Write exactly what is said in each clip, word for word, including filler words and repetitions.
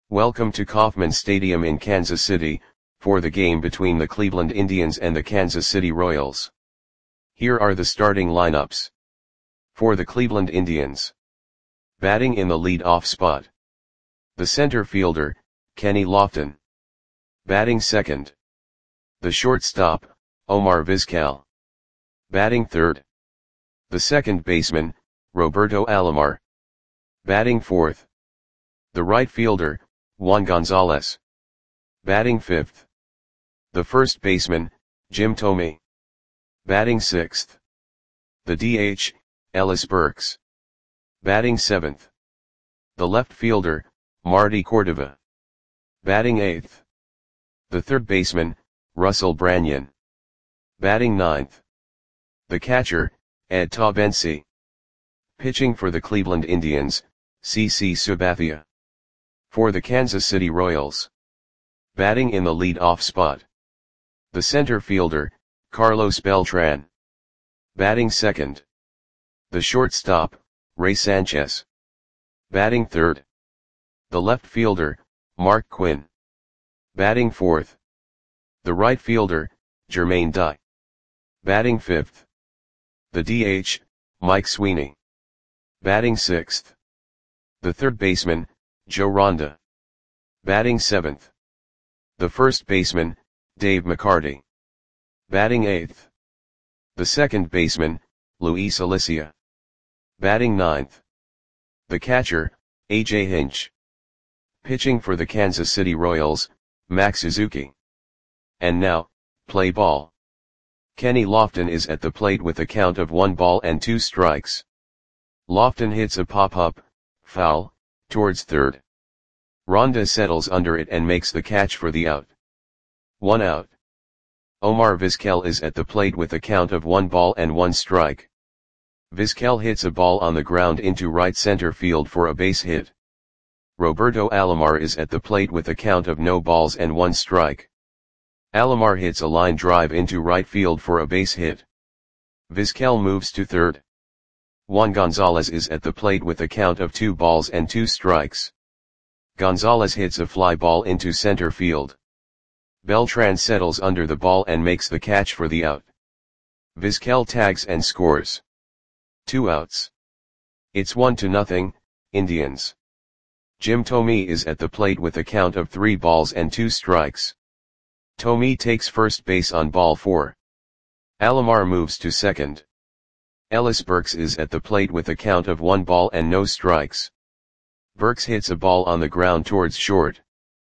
Welcome to Kauffman Stadium in Kansas City, for the game between the Cleveland Indians and the Kansas City Royals. Here are the starting lineups. For the Cleveland Indians. Batting in the lead-off spot. The center fielder, Kenny Lofton. Batting second. The shortstop, Omar Vizquel. Batting third. The second baseman, Roberto Alomar. Batting fourth. The right fielder, Juan Gonzalez. Batting fifth. The first baseman, Jim Thome. Batting sixth. The D H, Ellis Burks. Batting seventh. The left fielder, Marty Cordova. Batting eighth. The third baseman, Russell Branyan. Batting ninth. The catcher, Ed Taubensee. Pitching for the Cleveland Indians, C C Sabathia. For the Kansas City Royals. Batting in the lead-off spot. The center fielder, Carlos Beltran. Batting second. The shortstop, Ray Sanchez. Batting third. The left fielder, Mark Quinn. Batting fourth. The right fielder, Jermaine Dye. Batting fifth. The D H, Mike Sweeney. Batting sixth. The third baseman, Joe Ronda. Batting seventh. The first baseman, Dave McCarty. Batting eighth. The second baseman, Luis Alicia. Batting ninth. The catcher, A J Hinch. Pitching for the Kansas City Royals, Max Suzuki. And now, play ball. Kenny Lofton is at the plate with a count of one ball and two strikes. Lofton hits a pop-up, foul, towards third. Ronda settles under it and makes the catch for the out. One out. Omar Vizquel is at the plate with a count of one ball and one strike. Vizquel hits a ball on the ground into right center field for a base hit. Roberto Alomar is at the plate with a count of no balls and one strike. Alomar hits a line drive into right field for a base hit. Vizquel moves to third. Juan Gonzalez is at the plate with a count of two balls and two strikes. Gonzalez hits a fly ball into center field. Beltran settles under the ball and makes the catch for the out. Vizquel tags and scores. Two outs. It's one to nothing, Indians. Jim Thome is at the plate with a count of three balls and two strikes. Thome takes first base on ball four. Alomar moves to second. Ellis Burks is at the plate with a count of one ball and no strikes. Burks hits a ball on the ground towards short.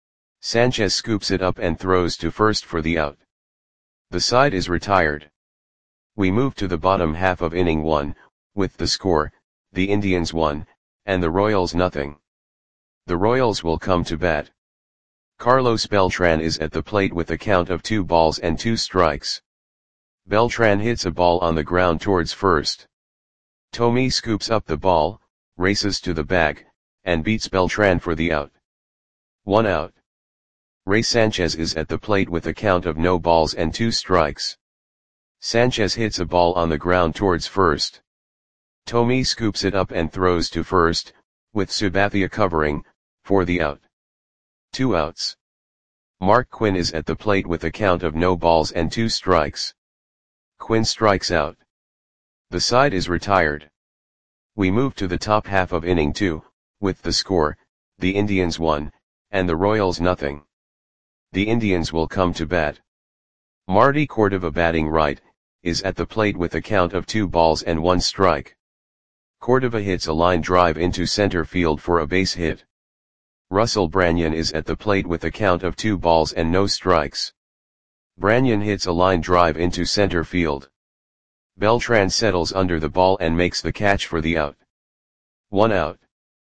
Sanchez scoops it up and throws to first for the out. The side is retired. We move to the bottom half of inning one, with the score, the Indians one, and the Royals nothing. The Royals will come to bat. Carlos Beltran is at the plate with a count of two balls and two strikes. Beltran hits a ball on the ground towards first. Thome scoops up the ball, races to the bag, and beats Beltran for the out. One out. Ray Sanchez is at the plate with a count of no balls and two strikes. Sanchez hits a ball on the ground towards first. Thome scoops it up and throws to first, with Sabathia covering, for the out. Two outs. Mark Quinn is at the plate with a count of no balls and two strikes. Quinn strikes out. The side is retired. We move to the top half of inning two, with the score, the Indians one, and the Royals nothing. The Indians will come to bat. Marty Cordova batting right, is at the plate with a count of two balls and one strike. Cordova hits a line drive into center field for a base hit. Russell Branyan is at the plate with a count of two balls and no strikes. Branyan hits a line drive into center field. Beltran settles under the ball and makes the catch for the out. One out.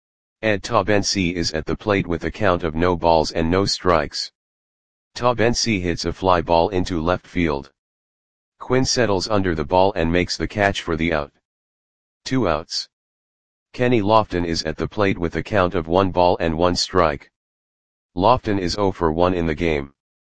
Ed Taubensee is at the plate with a count of no balls and no strikes. Taubensee hits a fly ball into left field. Quinn settles under the ball and makes the catch for the out. Two outs. Kenny Lofton is at the plate with a count of one ball and one strike. Lofton is zero for one in the game.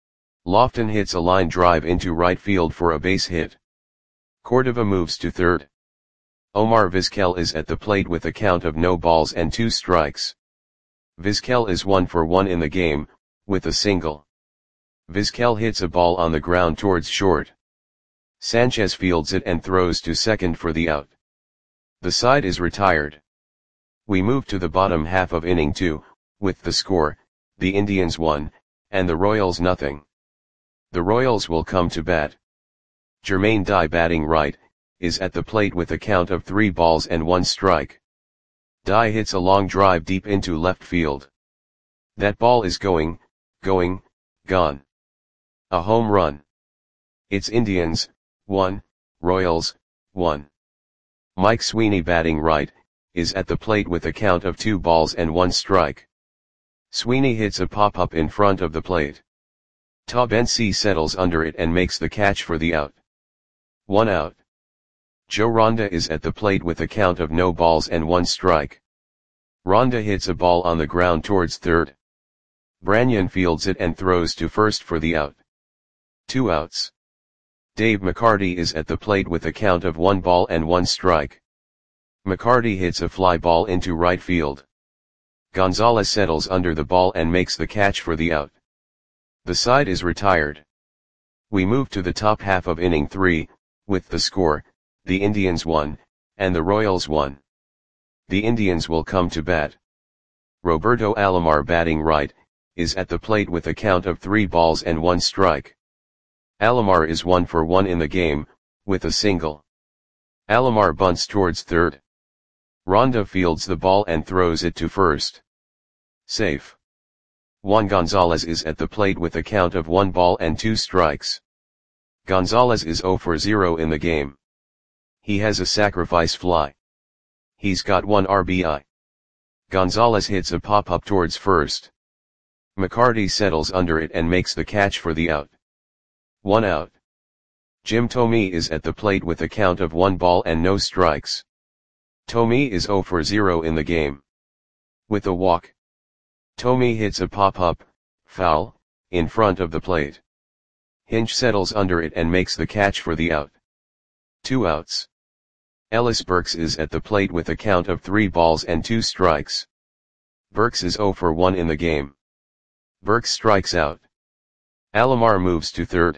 Lofton hits a line drive into right field for a base hit. Cordova moves to third. Omar Vizquel is at the plate with a count of no balls and two strikes. Vizquel is one for one in the game, with a single. Vizquel hits a ball on the ground towards short. Sanchez fields it and throws to second for the out. The side is retired. We move to the bottom half of inning two, with the score, the Indians one, and the Royals nothing. The Royals will come to bat. Jermaine Dye batting right, is at the plate with a count of three balls and one strike. Dye hits a long drive deep into left field. That ball is going, going, gone. A home run. It's Indians, one, Royals, one. Mike Sweeney batting right, is at the plate with a count of two balls and one strike. Sweeney hits a pop-up in front of the plate. Taubensee settles under it and makes the catch for the out. One out. Joe Ronda is at the plate with a count of no balls and one strike. Ronda hits a ball on the ground towards third. Branyan fields it and throws to first for the out. Two outs. Dave McCarty is at the plate with a count of one ball and one strike. McCarty hits a fly ball into right field. Gonzalez settles under the ball and makes the catch for the out. The side is retired. We move to the top half of inning three, with the score, the Indians one, and the Royals one. The Indians will come to bat. Roberto Alomar batting right, is at the plate with a count of three balls and one strike. Alomar is one for one in the game, with a single. Alomar bunts towards third. Ronda fields the ball and throws it to first. Safe. Juan Gonzalez is at the plate with a count of one ball and two strikes. Gonzalez is zero for zero in the game. He has a sacrifice fly. He's got one R B I. Gonzalez hits a pop-up towards first. McCarty settles under it and makes the catch for the out. One out. Jim Thome is at the plate with a count of one ball and no strikes. Thome is zero for zero in the game. With a walk. Thome hits a pop-up, foul, in front of the plate. Hinch settles under it and makes the catch for the out. Two outs. Ellis Burks is at the plate with a count of three balls and two strikes. Burks is zero for one in the game. Burks strikes out. Alomar moves to third.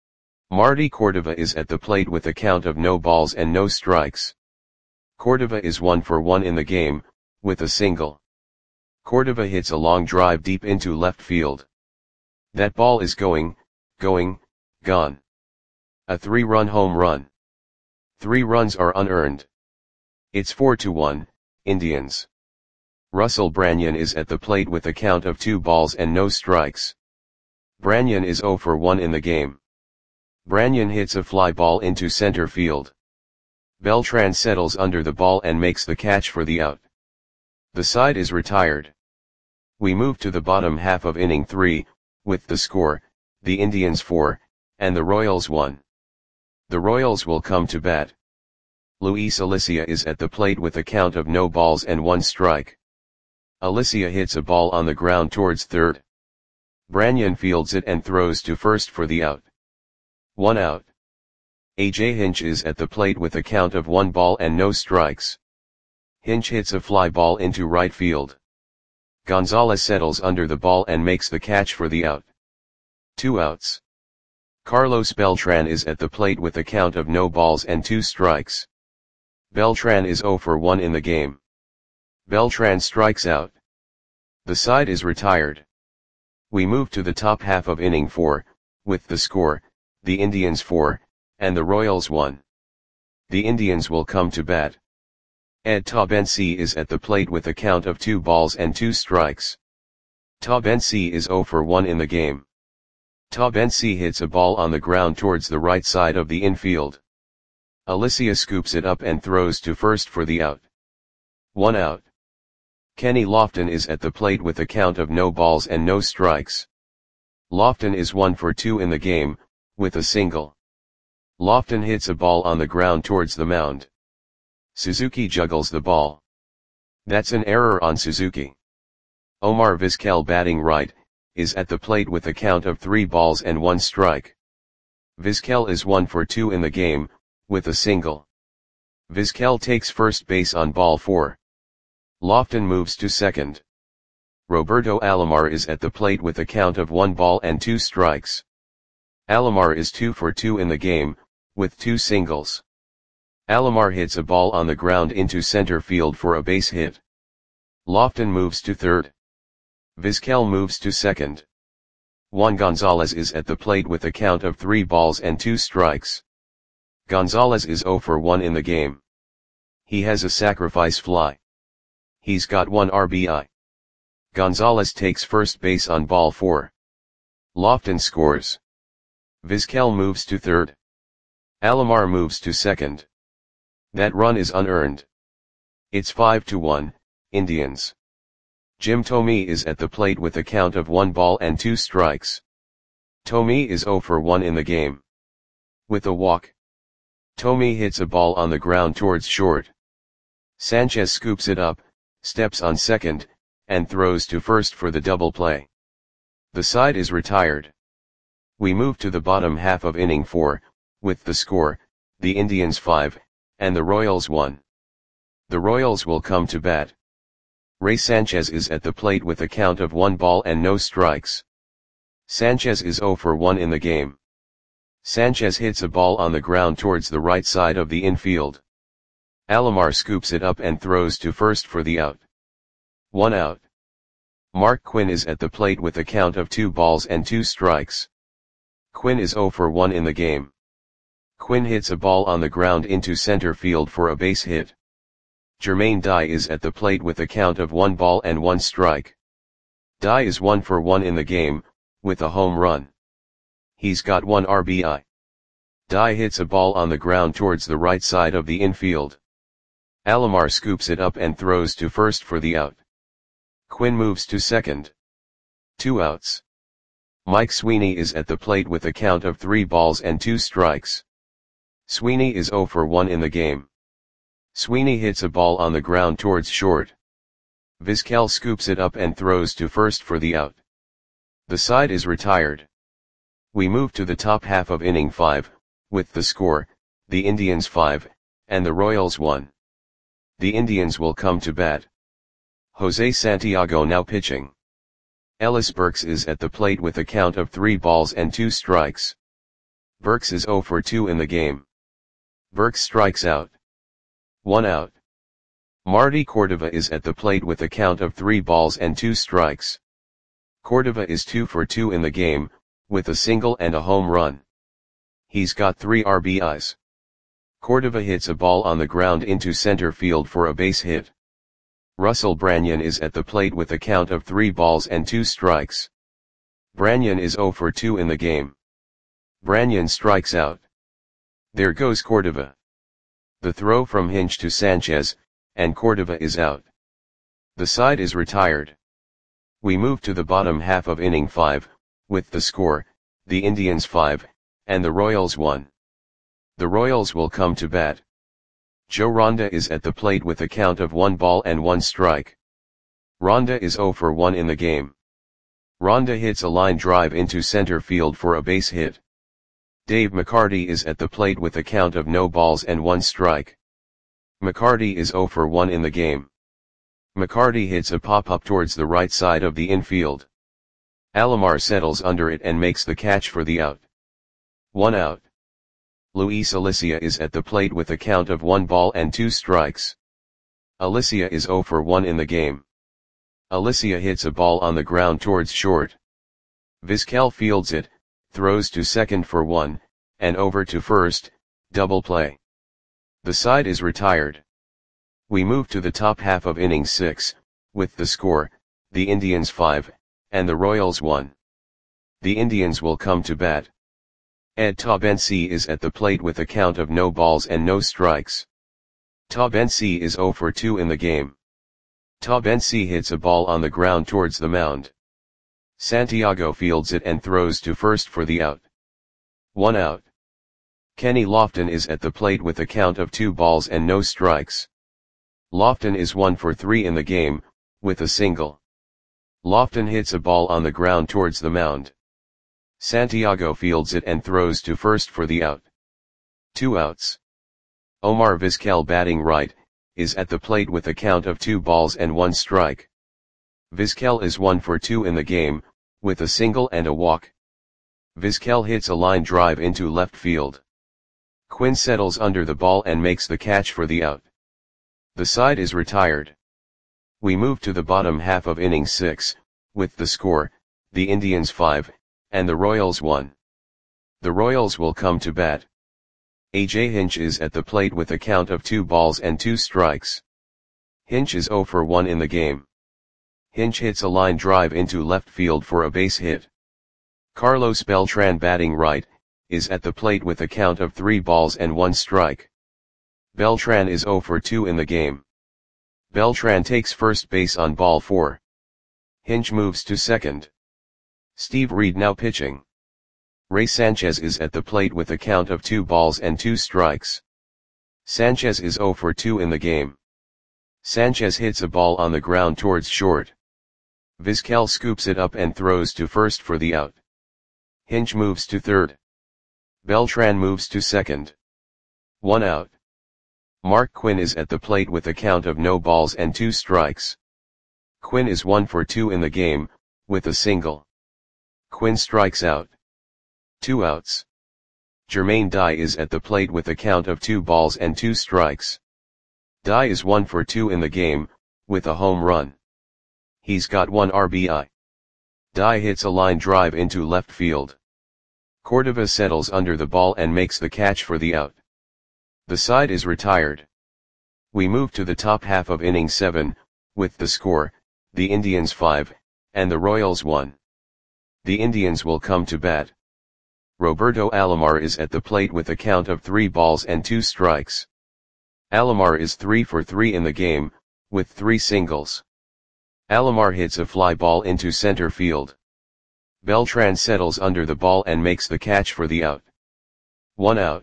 Marty Cordova is at the plate with a count of no balls and no strikes. Cordova is one for one in the game, with a single. Cordova hits a long drive deep into left field. That ball is going, going, gone. A three-run home run. Three runs are unearned. It's four to one, Indians. Russell Branyan is at the plate with a count of two balls and no strikes. Branyan is zero for one in the game. Branyan hits a fly ball into center field. Beltran settles under the ball and makes the catch for the out. The side is retired. We move to the bottom half of inning three, with the score, the Indians four, and the Royals one. The Royals will come to bat. Luis Alicia is at the plate with a count of no balls and one strike. Alicia hits a ball on the ground towards third. Branyan fields it and throws to first for the out. One out. A J Hinch is at the plate with a count of one ball and no strikes. Hinch hits a fly ball into right field. Gonzalez settles under the ball and makes the catch for the out. Two outs. Carlos Beltran is at the plate with a count of no balls and two strikes. Beltran is zero for one in the game. Beltran strikes out. The side is retired. We move to the top half of inning four, with the score, the Indians four, and the Royals one. The Indians will come to bat. Ed Taubensee is at the plate with a count of two balls and two strikes. Taubensee is zero for one in the game. Taubensee hits a ball on the ground towards the right side of the infield. Alicia scoops it up and throws to first for the out. One out. Kenny Lofton is at the plate with a count of no balls and no strikes. Lofton is one for two in the game, with a single. Lofton hits a ball on the ground towards the mound. Suzuki juggles the ball. That's an error on Suzuki. Omar Vizquel batting right, is at the plate with a count of three balls and one strike. Vizquel is one for two in the game, with a single. Vizquel takes first base on ball four. Lofton moves to second. Roberto Alomar is at the plate with a count of one ball and two strikes. Alomar is two for two in the game, with two singles. Alomar hits a ball on the ground into center field for a base hit. Lofton moves to third. Vizquel moves to second. Juan Gonzalez is at the plate with a count of three balls and two strikes. Gonzalez is zero for one in the game. He has a sacrifice fly. He's got one R B I. Gonzalez takes first base on ball four. Lofton scores. Vizquel moves to third. Alomar moves to second. That run is unearned. It's five to one, Indians. Jim Thome is at the plate with a count of one ball and two strikes. Thome is zero for one in the game. With a walk. Thome hits a ball on the ground towards short. Sanchez scoops it up, steps on second, and throws to first for the double play. The side is retired. We move to the bottom half of inning four, with the score, the Indians five, and the Royals one. The Royals will come to bat. Ray Sanchez is at the plate with a count of one ball and no strikes. Sanchez is zero for one in the game. Sanchez hits a ball on the ground towards the right side of the infield. Alomar scoops it up and throws to first for the out. One out. Mark Quinn is at the plate with a count of two balls and two strikes. Quinn is zero for one in the game. Quinn hits a ball on the ground into center field for a base hit. Jermaine Dye is at the plate with a count of one ball and one strike. Dye is one for one in the game, with a home run. He's got one R B I. Dye hits a ball on the ground towards the right side of the infield. Alomar scoops it up and throws to first for the out. Quinn moves to second. Two outs. Mike Sweeney is at the plate with a count of three balls and two strikes. Sweeney is zero for one in the game. Sweeney hits a ball on the ground towards short. Vizquel scoops it up and throws to first for the out. The side is retired. We move to the top half of inning five, with the score, the Indians five, and the Royals one. The Indians will come to bat. Jose Santiago now pitching. Ellis Burks is at the plate with a count of three balls and two strikes. Burks is zero for two in the game. Burks strikes out. One out. Marty Cordova is at the plate with a count of three balls and two strikes. Cordova is two for two in the game, with a single and a home run. He's got three R B Is. Cordova hits a ball on the ground into center field for a base hit. Russell Branyan is at the plate with a count of three balls and two strikes. Branyan is zero for two in the game. Branyan strikes out. There goes Cordova. The throw from Hinch to Sanchez, and Cordova is out. The side is retired. We move to the bottom half of inning five, with the score, the Indians five, and the Royals one. The Royals will come to bat. Joe Ronda is at the plate with a count of one ball and one strike. Ronda is zero for one in the game. Ronda hits a line drive into center field for a base hit. Dave McCarty is at the plate with a count of no balls and one strike. McCarty is zero for one in the game. McCarty hits a pop-up towards the right side of the infield. Alomar settles under it and makes the catch for the out. One out. Luis Alicia is at the plate with a count of one ball and two strikes. Alicia is zero for one in the game. Alicia hits a ball on the ground towards short. Vizquel fields it, throws to second for one, and over to first, double play. The side is retired. We move to the top half of inning six, with the score, the Indians five, and the Royals one. The Indians will come to bat. Ed Taubensee is at the plate with a count of no balls and no strikes. Taubensee is zero for two in the game. Taubensee hits a ball on the ground towards the mound. Santiago fields it and throws to first for the out. One out. Kenny Lofton is at the plate with a count of two balls and no strikes. Lofton is one for three in the game, with a single. Lofton hits a ball on the ground towards the mound. Santiago fields it and throws to first for the out. Two outs. Omar Vizquel batting right, is at the plate with a count of two balls and one strike. Vizquel is one for two in the game, with a single and a walk. Vizquel hits a line drive into left field. Quinn settles under the ball and makes the catch for the out. The side is retired. We move to the bottom half of inning six, with the score, the Indians five, and the Royals one. The Royals will come to bat. A J Hinch is at the plate with a count of two balls and two strikes. Hinch is zero for one in the game. Hinch hits a line drive into left field for a base hit. Carlos Beltran, batting right, is at the plate with a count of three balls and one strike. Beltran is zero for two in the game. Beltran takes first base on ball four. Hinch moves to second. Steve Reed now pitching. Ray Sanchez is at the plate with a count of two balls and two strikes. Sanchez is zero for two in the game. Sanchez hits a ball on the ground towards short. Vizquel scoops it up and throws to first for the out. Hinch moves to third. Beltran moves to second. One out. Mark Quinn is at the plate with a count of no balls and two strikes. Quinn is one for two in the game, with a single. Quinn strikes out. Two outs. Jermaine Dye is at the plate with a count of two balls and two strikes. Dye is one for two in the game, with a home run. He's got one R B I. Dye hits a line drive into left field. Cordova settles under the ball and makes the catch for the out. The side is retired. We move to the top half of inning seven, with the score, the Indians five, and the Royals one. The Indians will come to bat. Roberto Alomar is at the plate with a count of three balls and two strikes. Alomar is three for three in the game, with three singles. Alomar hits a fly ball into center field. Beltran settles under the ball and makes the catch for the out. One out.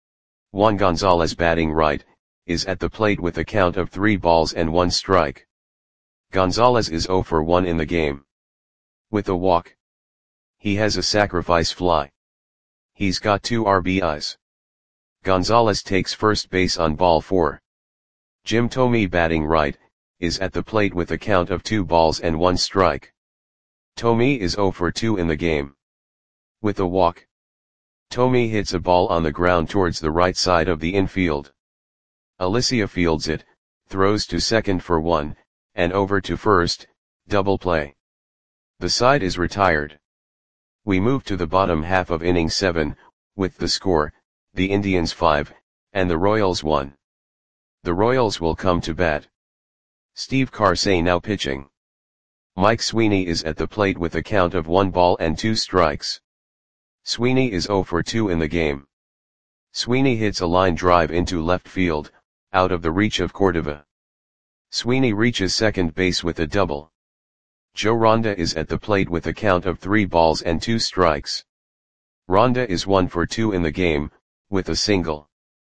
Juan Gonzalez, batting right, is at the plate with a count of three balls and one strike. Gonzalez is zero for one in the game. With a walk. He has a sacrifice fly. He's got two R B Is. Gonzalez takes first base on ball four. Jim Thome, batting right, is at the plate with a count of two balls and one strike. Thome is zero for two in the game. With a walk. Thome hits a ball on the ground towards the right side of the infield. Alicia fields it, throws to second for one, and over to first, double play. The side is retired. We move to the bottom half of inning seven, with the score, the Indians five, and the Royals one. The Royals will come to bat. Steve Karsay now pitching. Mike Sweeney is at the plate with a count of one ball and two strikes. Sweeney is zero for two in the game. Sweeney hits a line drive into left field, out of the reach of Cordova. Sweeney reaches second base with a double. Joe Ronda is at the plate with a count of three balls and two strikes. Ronda is one for two in the game, with a single.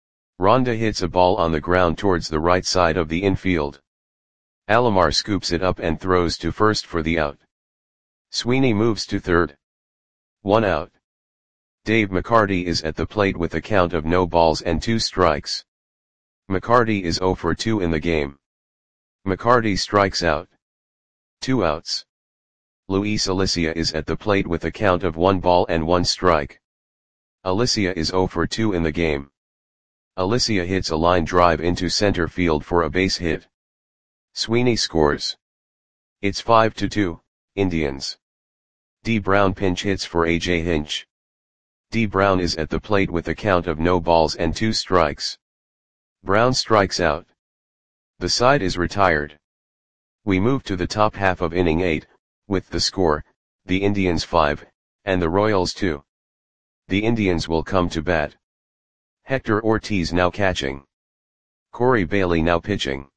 Ronda hits a ball on the ground towards the right side of the infield. Alomar scoops it up and throws to first for the out. Sweeney moves to third. One out. Dave McCarty is at the plate with a count of no balls and two strikes. McCarty is zero for two in the game. McCarty strikes out. Two outs. Luis Alicia is at the plate with a count of one ball and one strike. Alicia is zero for two in the game. Alicia hits a line drive into center field for a base hit. Sweeney scores. It's five to two, Indians. D. Brown pinch hits for A J Hinch. D. Brown is at the plate with a count of no balls and two strikes. Brown strikes out. The side is retired. We move to the top half of inning eight, with the score, the Indians five, and the Royals two. The Indians will come to bat. Hector Ortiz now catching. Corey Bailey now pitching.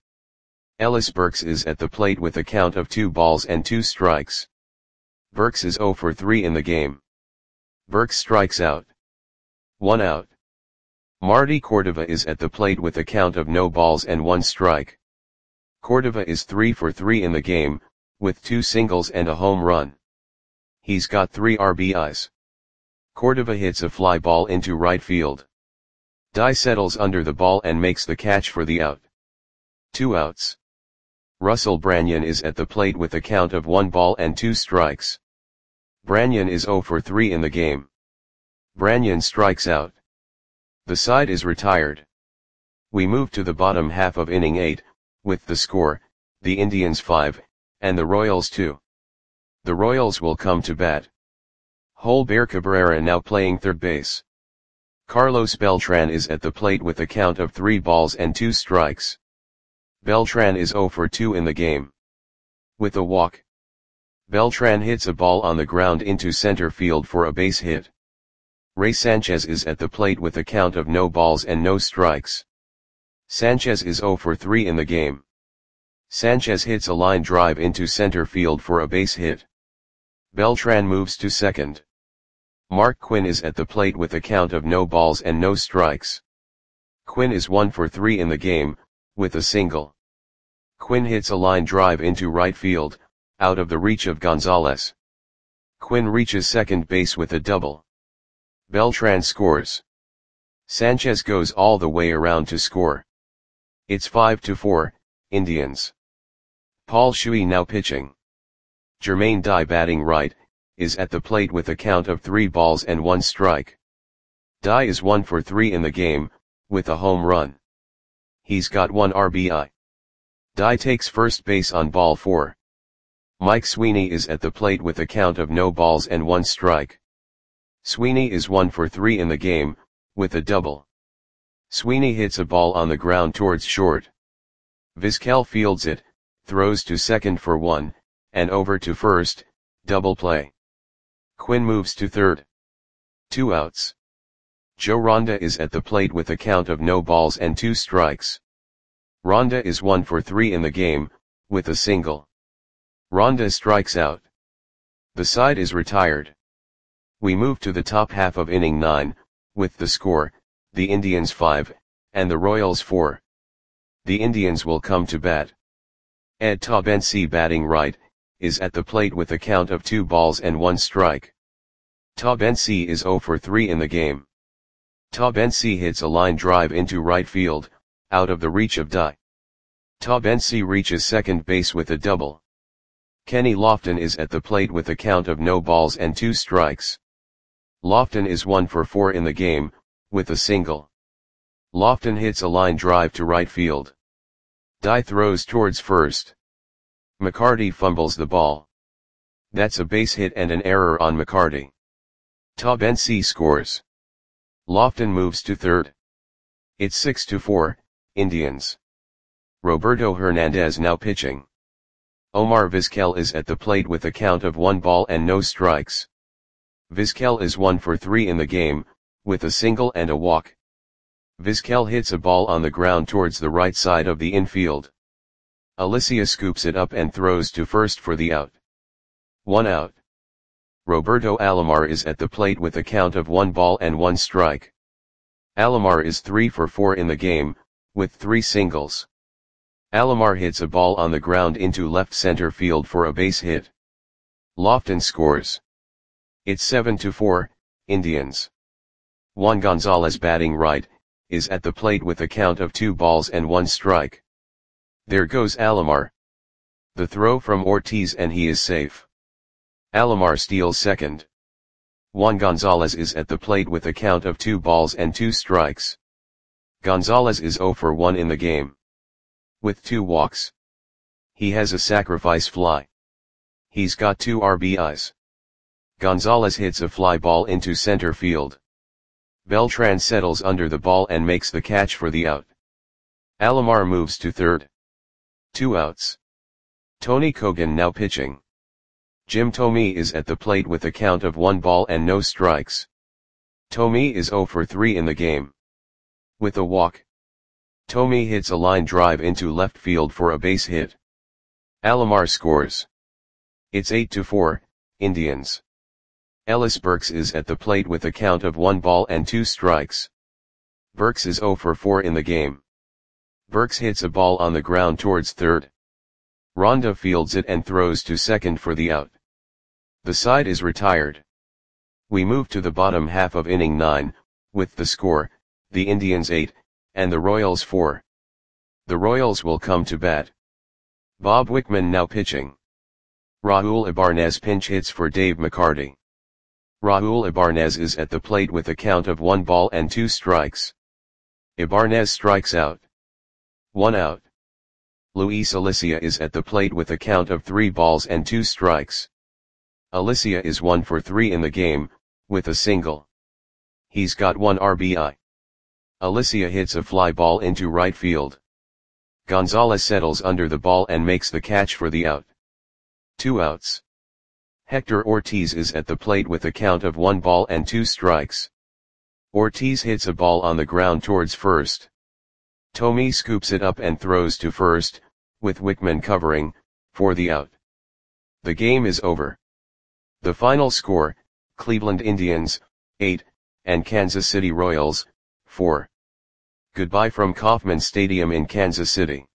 Ellis Burks is at the plate with a count of two balls and two strikes. Burks is zero for three in the game. Burks strikes out. One out. Marty Cordova is at the plate with a count of no balls and one strike. Cordova is three for three in the game, with two singles and a home run. He's got three R B Is. Cordova hits a fly ball into right field. Dye settles under the ball and makes the catch for the out. Two outs. Russell Branyan is at the plate with a count of one ball and two strikes. Branyan is zero for three in the game. Branyan strikes out. The side is retired. We move to the bottom half of inning eight, with the score, the Indians five, and the Royals two. The Royals will come to bat. Holber Cabrera now playing third base. Carlos Beltran is at the plate with a count of three balls and two strikes. Beltran is zero for two in the game. With a walk, Beltran hits a ball on the ground into center field for a base hit. Ray Sanchez is at the plate with a count of no balls and no strikes. Sanchez is zero for three in the game. Sanchez hits a line drive into center field for a base hit. Beltran moves to second. Mark Quinn is at the plate with a count of no balls and no strikes. Quinn is one for three in the game, with a single. Quinn hits a line drive into right field, out of the reach of Gonzalez. Quinn reaches second base with a double. Beltran scores. Sanchez goes all the way around to score. It's five to four, Indians. Paul Shuey now pitching. Jermaine Dye batting right, is at the plate with a count of three balls and one strike. Dye is one for three in the game, with a home run. He's got one R B I. Dye takes first base on ball four. Mike Sweeney is at the plate with a count of no balls and one strike. Sweeney is one for three in the game, with a double. Sweeney hits a ball on the ground towards short. Vizquel fields it, throws to second for one, and over to first, double play. Quinn moves to third. Two outs. Joe Ronda is at the plate with a count of no balls and two strikes. Ronda is one for three in the game, with a single. Ronda strikes out. The side is retired. We move to the top half of inning nine, with the score, the Indians five, and the Royals four. The Indians will come to bat. Ed Taubensee batting right, is at the plate with a count of two balls and one strike. Taubensee is zero for three in the game. Taubensee hits a line drive into right field, out of the reach of Dye. Taubensee reaches second base with a double. Kenny Lofton is at the plate with a count of no balls and two strikes. Lofton is one for four in the game, with a single. Lofton hits a line drive to right field. Dye throws towards first. McCarty fumbles the ball. That's a base hit and an error on McCarty. Taubensee scores. Lofton moves to third. It's six to four, Indians. Roberto Hernandez now pitching. Omar Vizquel is at the plate with a count of one ball and no strikes. Vizquel is one for three in the game, with a single and a walk. Vizquel hits a ball on the ground towards the right side of the infield. Alicia scoops it up and throws to first for the out. One out. Roberto Alomar is at the plate with a count of one ball and one strike. Alomar is three for four in the game, with three singles. Alomar hits a ball on the ground into left center field for a base hit. Lofton scores. It's seven to four, Indians. Juan Gonzalez batting right, is at the plate with a count of two balls and one strike. There goes Alomar. The throw from Ortiz and he is safe. Alomar steals second. Juan Gonzalez is at the plate with a count of two balls and two strikes. Gonzalez is zero for one in the game. With two walks. He has a sacrifice fly. He's got two R B Is. Gonzalez hits a fly ball into center field. Beltran settles under the ball and makes the catch for the out. Alomar moves to third. Two outs. Tony Kogan now pitching. Jim Thome is at the plate with a count of one ball and no strikes. Thome is zero for three in the game. With a walk. Thome hits a line drive into left field for a base hit. Alomar scores. It's eight to four, Indians. Ellis Burks is at the plate with a count of one ball and two strikes. Burks is zero for four in the game. Burks hits a ball on the ground towards third. Ronda fields it and throws to second for the out. The side is retired. We move to the bottom half of inning nine, with the score, the Indians eight, and the Royals four. The Royals will come to bat. Bob Wickman now pitching. Raul Ibanez pinch hits for Dave McCarty. Raul Ibanez is at the plate with a count of one ball and two strikes. Ibanez strikes out. One out. Luis Alicia is at the plate with a count of three balls and two strikes. Alicia is one for three in the game, with a single. He's got one R B I. Alicia hits a fly ball into right field. Gonzalez settles under the ball and makes the catch for the out. Two outs. Hector Ortiz is at the plate with a count of one ball and two strikes. Ortiz hits a ball on the ground towards first. Thome scoops it up and throws to first, with Wickman covering, for the out. The game is over. The final score, Cleveland Indians, eight, and Kansas City Royals, four. Goodbye from Kauffman Stadium in Kansas City.